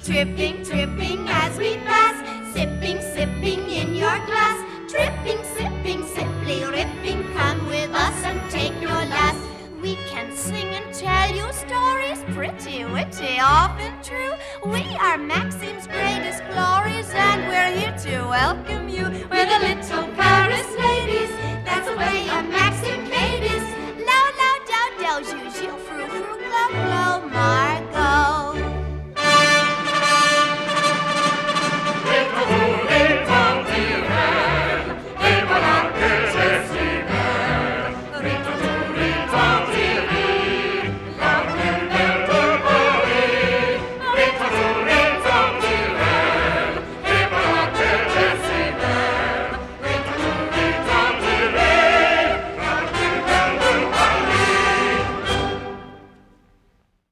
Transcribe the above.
Tripping, tripping as we pass, sipping, sipping in your glass. Tripping, sipping, simply ripping, come with us and take your lass. We can sing and tell you stories, pretty, witty, often true. We are Maxime's greatest glories, and we're here to welcome you with a little